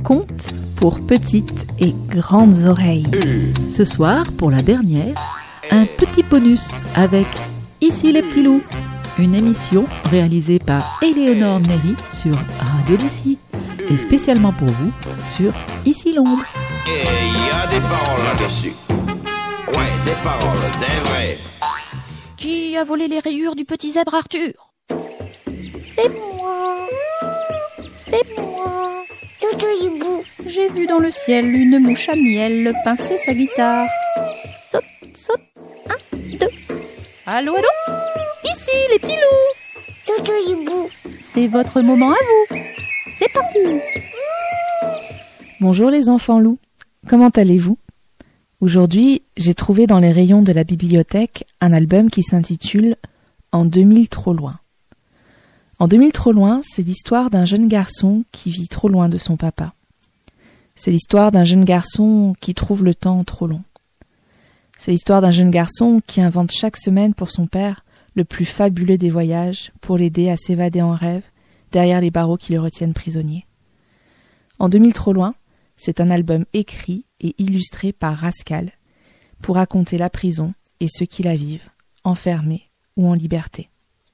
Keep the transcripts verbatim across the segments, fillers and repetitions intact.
Contes pour petites et grandes oreilles. Ce soir, pour la dernière, un petit bonus avec Ici les petits loups, une émission réalisée par Éléonore Néry sur Radio D'ici et spécialement pour vous sur Ici Londres. Et il y a des paroles là-dessus. Ouais, des paroles, des vraies. Qui a volé les rayures du petit zèbre Arthur? C'est moi. C'est moi. Toutou hibou. J'ai vu dans le ciel une mouche à miel pincer sa guitare. Saute, saute. Un, deux. Allô, allô? Ici, les petits loups. Toutou hibou. C'est votre moment à vous. C'est parti. Bonjour les enfants loups. Comment allez-vous? Aujourd'hui, j'ai trouvé dans les rayons de la bibliothèque un album qui s'intitule « En deux mille trop loin ». En deux mille trop loin, c'est l'histoire d'un jeune garçon qui vit trop loin de son papa. C'est l'histoire d'un jeune garçon qui trouve le temps trop long. C'est l'histoire d'un jeune garçon qui invente chaque semaine pour son père le plus fabuleux des voyages pour l'aider à s'évader en rêve derrière les barreaux qui le retiennent prisonnier. En deux mille trop loin, c'est un album écrit et illustré par Rascal pour raconter la prison et ceux qui la vivent, enfermés ou en liberté.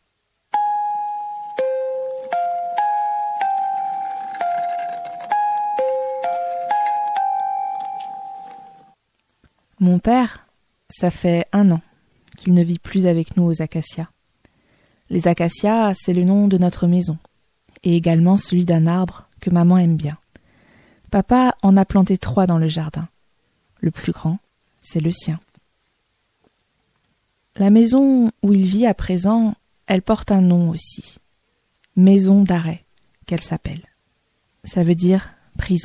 Mon père, ça fait un an qu'il ne vit plus avec nous aux Acacias. Les Acacias, c'est le nom de notre maison, et également celui d'un arbre que maman aime bien. Papa en a planté trois dans le jardin. Le plus grand, c'est le sien. La maison où il vit à présent, elle porte un nom aussi. Maison d'arrêt, qu'elle s'appelle. Ça veut dire prison.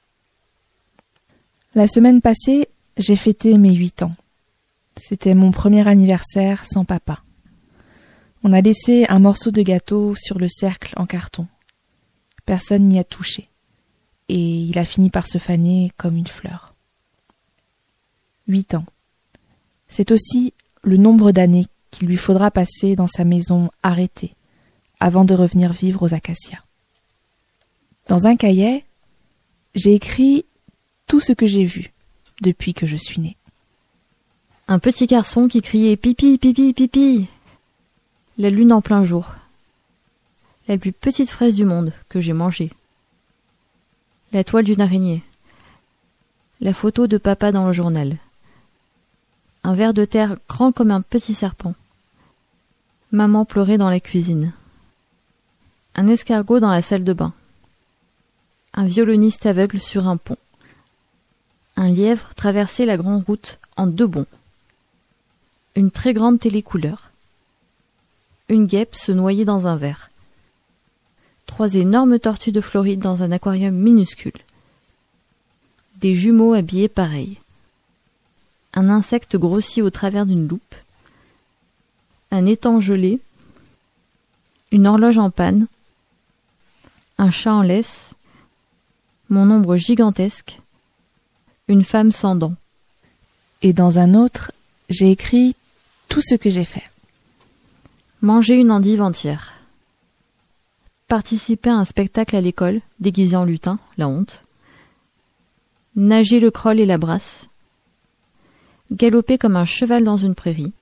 La semaine passée, j'ai fêté mes huit ans. C'était mon premier anniversaire sans papa. On a laissé un morceau de gâteau sur le cercle en carton. Personne n'y a touché. Et il a fini par se faner comme une fleur. Huit ans. C'est aussi le nombre d'années qu'il lui faudra passer dans sa maison arrêtée avant de revenir vivre aux Acacias. Dans un cahier, j'ai écrit tout ce que j'ai vu depuis que je suis née. Un petit garçon qui criait pipi, pipi, pipi. La lune en plein jour. La plus petite fraise du monde que j'ai mangée. La toile d'une araignée. La photo de papa dans le journal. Un ver de terre grand comme un petit serpent. Maman pleurait dans la cuisine. Un escargot dans la salle de bain. Un violoniste aveugle sur un pont. Un lièvre traversait la grande route en deux bonds. Une très grande télécouleur. Une guêpe se noyait dans un verre. Trois énormes tortues de Floride dans un aquarium minuscule. Des jumeaux habillés pareils. Un insecte grossi au travers d'une loupe. Un étang gelé. Une horloge en panne. Un chat en laisse. Mon ombre gigantesque. Une femme sans dents. Et dans un autre, j'ai écrit tout ce que j'ai fait. Manger une endive entière. Participer à un spectacle à l'école, déguisé en lutin, la honte. Nager le crawl et la brasse. Galoper comme un cheval dans une prairie.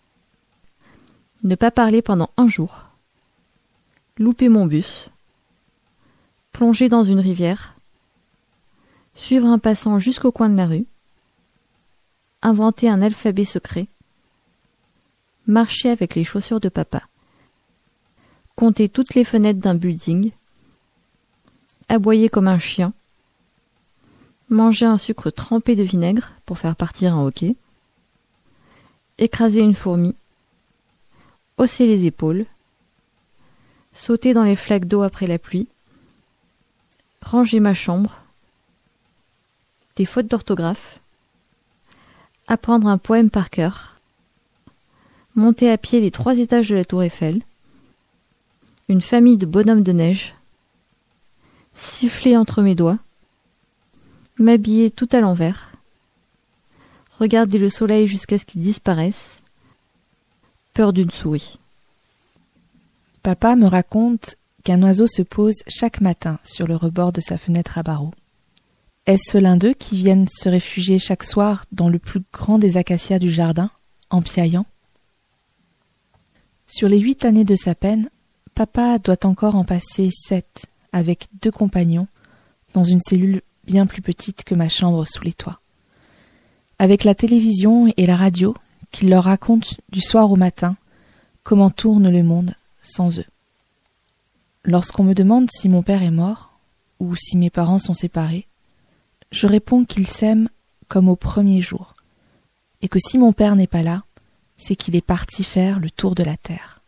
Ne pas parler pendant un jour. Louper mon bus. Plonger dans une rivière. Suivre un passant jusqu'au coin de la rue. Inventer un alphabet secret. Marcher avec les chaussures de papa. Compter toutes les fenêtres d'un building. Aboyer comme un chien. Manger un sucre trempé de vinaigre pour faire partir un hoquet. Écraser une fourmi. Hausser les épaules. Sauter dans les flaques d'eau après la pluie. Ranger ma chambre. Des fautes d'orthographe. Apprendre un poème par cœur. Monter à pied les trois étages de la tour Eiffel. Une famille de bonhommes de neige. Siffler entre mes doigts. M'habiller tout à l'envers. Regarder le soleil jusqu'à ce qu'il disparaisse. Peur d'une souris. Papa me raconte qu'un oiseau se pose chaque matin sur le rebord de sa fenêtre à barreaux. Est-ce l'un d'eux qui viennent se réfugier chaque soir dans le plus grand des acacias du jardin, en piaillant? Sur les huit années de sa peine, papa doit encore en passer sept avec deux compagnons dans une cellule bien plus petite que ma chambre sous les toits. Avec la télévision et la radio qui leur racontent du soir au matin comment tourne le monde sans eux. Lorsqu'on me demande si mon père est mort ou si mes parents sont séparés, je réponds qu'ils s'aiment comme au premier jour et que si mon père n'est pas là, c'est qu'il est parti faire le tour de la terre.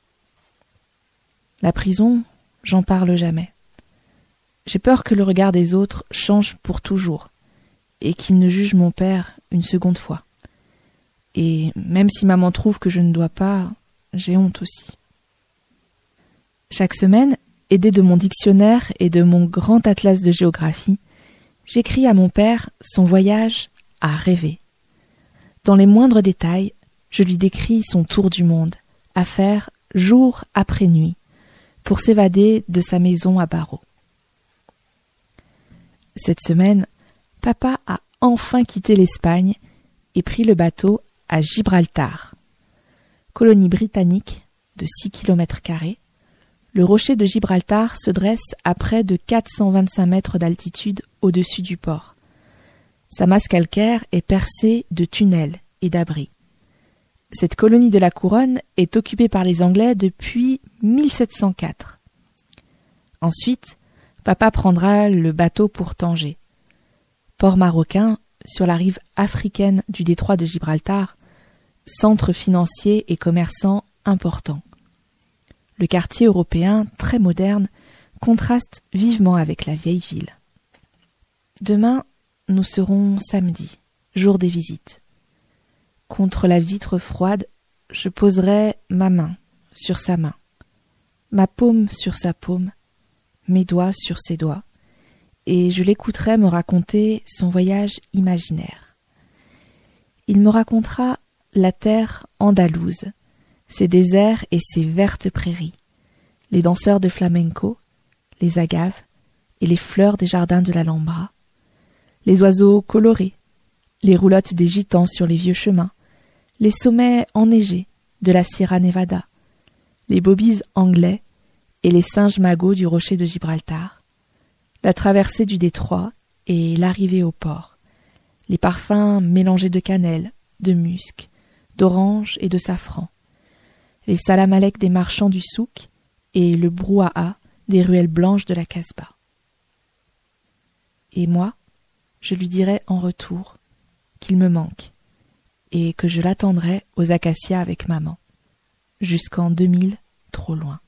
La prison, j'en parle jamais. J'ai peur que le regard des autres change pour toujours et qu'ils ne jugent mon père une seconde fois. Et même si maman trouve que je ne dois pas, j'ai honte aussi. Chaque semaine, aidée de mon dictionnaire et de mon grand atlas de géographie, j'écris à mon père son voyage à rêver. Dans les moindres détails, je lui décris son tour du monde, à faire jour après nuit, pour s'évader de sa maison à barreaux. Cette semaine, papa a enfin quitté l'Espagne et pris le bateau à Gibraltar. Colonie britannique de six kilomètres carrés, le rocher de Gibraltar se dresse à près de quatre cent vingt-cinq mètres d'altitude au-dessus du port. Sa masse calcaire est percée de tunnels et d'abris. Cette colonie de la couronne est occupée par les Anglais depuis mille sept cent quatre. Ensuite, papa prendra le bateau pour Tanger. Port marocain sur la rive africaine du détroit de Gibraltar, centre financier et commerçant important. Le quartier européen, très moderne, contraste vivement avec la vieille ville. Demain, nous serons samedi, jour des visites. Contre la vitre froide, je poserai ma main sur sa main, ma paume sur sa paume, mes doigts sur ses doigts, et je l'écouterai me raconter son voyage imaginaire. Il me racontera la terre andalouse, ses déserts et ses vertes prairies, les danseurs de flamenco, les agaves et les fleurs des jardins de l'Alhambra, les oiseaux colorés, les roulottes des gitans sur les vieux chemins, les sommets enneigés de la Sierra Nevada, les bobies anglais et les singes magots du rocher de Gibraltar, la traversée du détroit et l'arrivée au port, les parfums mélangés de cannelle, de musc, d'orange et de safran, les salam-alek des marchands du souk et le brouhaha des ruelles blanches de la Casbah. Et moi, je lui dirai en retour qu'il me manque et que je l'attendrai aux acacias avec maman, jusqu'en deux mille, trop loin.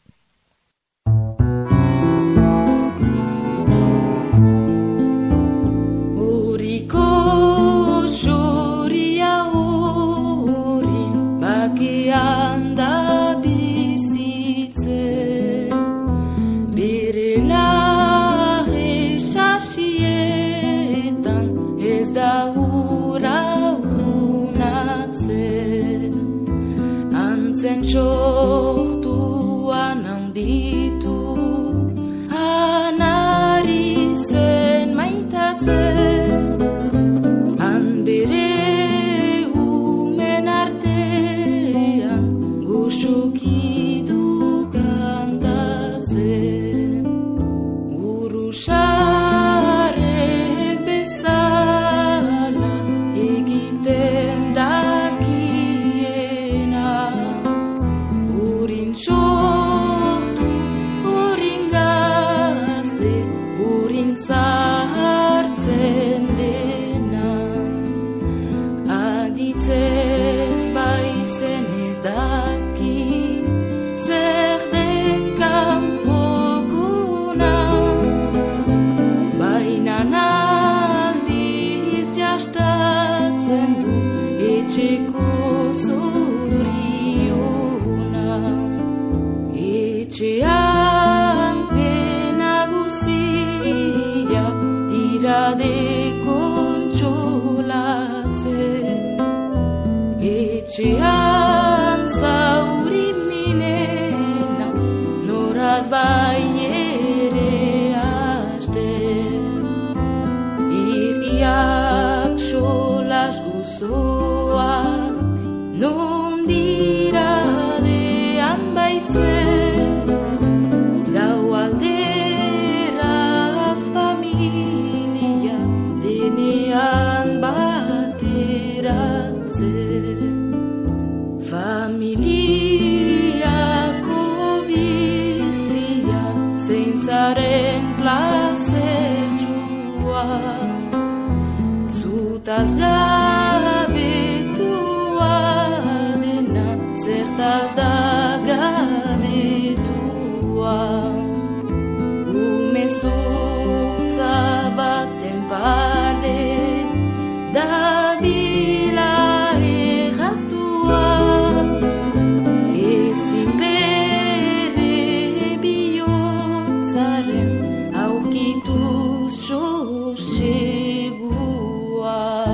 basoak non dira dean baizen gau aldera familia denean bateratzen familiako bizia zeintzaren plazertsua zutaz gabetua dena zertaz da gabetua umezurtza baten pare dabila erratua ezin bere bihotzaren aurkitu sosegua.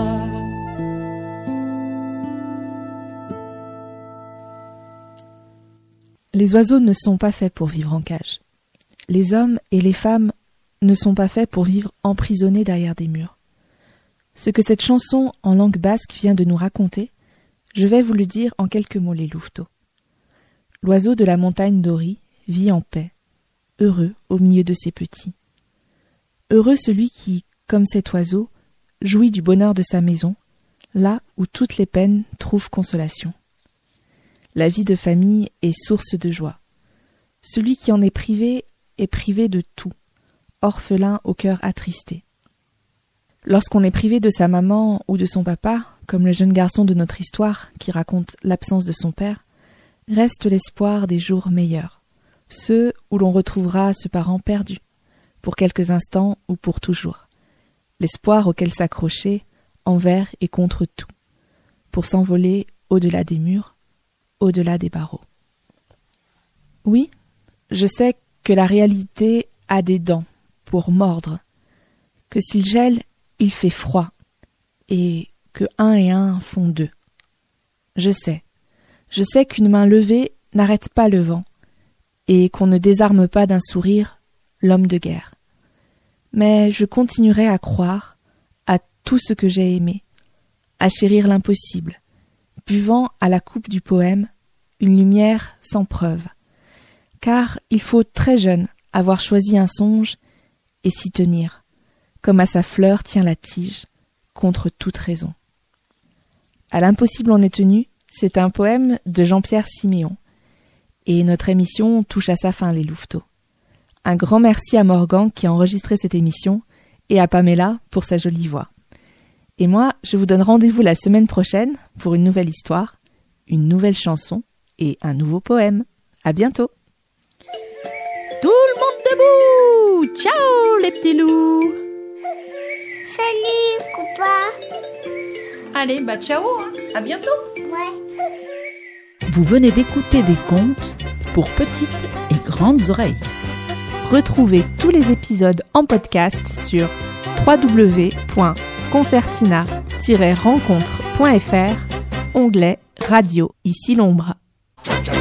Les oiseaux ne sont pas faits pour vivre en cage. Les hommes et les femmes ne sont pas faits pour vivre emprisonnés derrière des murs. Ce que cette chanson en langue basque vient de nous raconter, je vais vous le dire en quelques mots les louveteaux. L'oiseau de la montagne d'Ori vit en paix, heureux au milieu de ses petits. Heureux celui qui, comme cet oiseau, jouit du bonheur de sa maison, là où toutes les peines trouvent consolation. La vie de famille est source de joie. Celui qui en est privé est privé de tout, orphelin au cœur attristé. Lorsqu'on est privé de sa maman ou de son papa, comme le jeune garçon de notre histoire qui raconte l'absence de son père, reste l'espoir des jours meilleurs, ceux où l'on retrouvera ce parent perdu, pour quelques instants ou pour toujours, l'espoir auquel s'accrocher envers et contre tout, pour s'envoler au-delà des murs, au-delà des barreaux. Oui, je sais que la réalité a des dents pour mordre, que s'il gèle, il fait froid, et que un et un font deux. Je sais, je sais qu'une main levée n'arrête pas le vent, et qu'on ne désarme pas d'un sourire l'homme de guerre. Mais je continuerai à croire à tout ce que j'ai aimé, à chérir l'impossible, buvant à la coupe du poème une lumière sans preuve, car il faut très jeune avoir choisi un songe et s'y tenir, comme à sa fleur tient la tige, contre toute raison. À l'impossible on est tenu, c'est un poème de Jean-Pierre Siméon, et notre émission touche à sa fin, les louveteaux. Un grand merci à Morgan qui a enregistré cette émission, et à Pamela pour sa jolie voix. Et moi, je vous donne rendez-vous la semaine prochaine pour une nouvelle histoire, une nouvelle chanson et un nouveau poème. À bientôt. Tout le monde debout! Ciao les petits loups! Salut, copain. Allez, bah ciao, hein. À bientôt! Ouais. Vous venez d'écouter des contes pour petites et grandes oreilles. Retrouvez tous les épisodes en podcast sur w w w point concertina tiret rencontre point f r, onglet Radio, ici l'ombre.